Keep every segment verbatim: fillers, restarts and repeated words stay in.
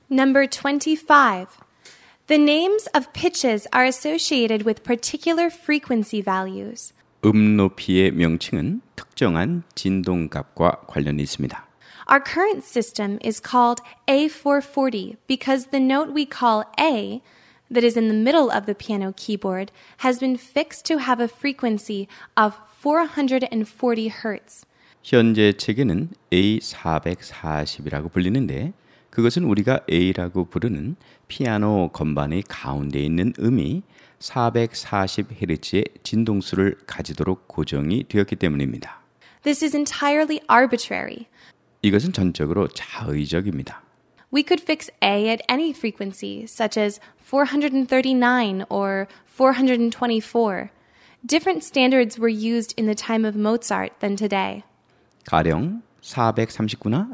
Number twenty-five. The names of pitches are associated with particular frequency values. 음 높이의 명칭은 특정한 진동값과 관련이 있습니다. Our current system is called A four forty because the note we call A, that is in the middle of the piano keyboard, has been fixed to have a frequency of four hundred forty hertz. 현재 체계는 에이 사백사십이라고 불리는데 그것은 우리가 A라고 부르는 피아노 건반의 가운데 있는 음이 사백사십 헤르츠의 진동수를 가지도록 고정이 되었기 때문입니다. This is entirely arbitrary. 이것은 전적으로 자의적입니다. We could fix A at any frequency, such as four hundred thirty-nine or four hundred twenty-four. Different standards were used in the time of Mozart than today. 가령 사백삼십구나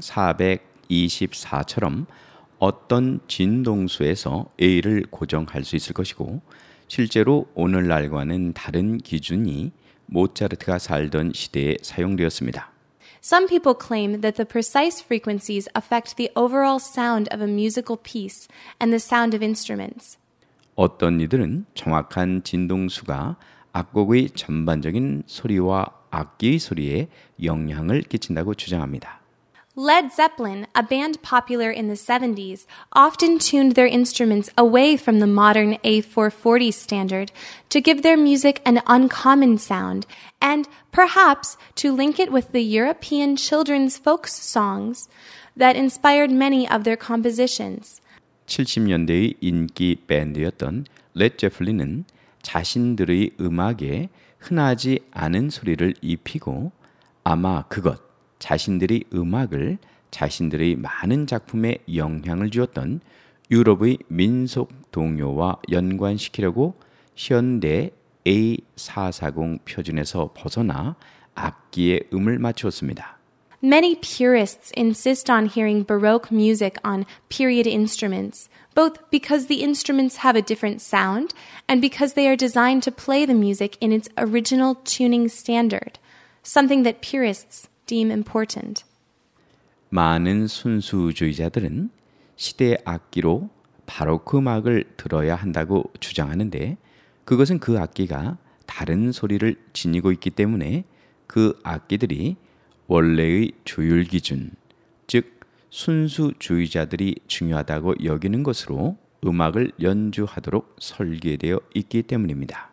사백이십사처럼 어떤 진동수에서 A를 고정할 수 있을 것이고 실제로 오늘날과는 다른 기준이 모차르트가 살던 시대에 사용되었습니다. Some people claim that the precise frequencies affect the overall sound of a musical piece and the sound of instruments. 어떤 이들은 정확한 진동수가 악곡의 전반적인 소리와 악기의 소리에 영향을 끼친다고 주장합니다. Led Zeppelin, a band popular in the seventies, often tuned their instruments away from the modern A four forty standard to give their music an uncommon sound and perhaps to link it with the European children's folk songs that inspired many of their compositions. 칠십 년대의 인기 밴드였던 레드 제플린은 자신들의 음악에 흔하지 않은 소리를 입히고 아마 그것, 자신들의 음악을 자신들의 많은 작품에 영향을 주었던 유럽의 민속 동요와 연관시키려고 현대 에이 사백사십 표준에서 벗어나 악기의 음을 맞추었습니다. Many purists insist on hearing Baroque music on period instruments, both because the instruments have a different sound and because they are designed to play the music in its original tuning standard, something that purists deem important. 많은 순수주의자들은 시대 악기로 바로크 음악을 들어야 한다고 주장하는데 그것은 그 악기가 다른 소리를 지니고 있기 때문에 그 악기들이 원래의 조율 기준, 즉 순수주의자들이 중요하다고 여기는 것으로 음악을 연주하도록 설계되어 있기 때문입니다.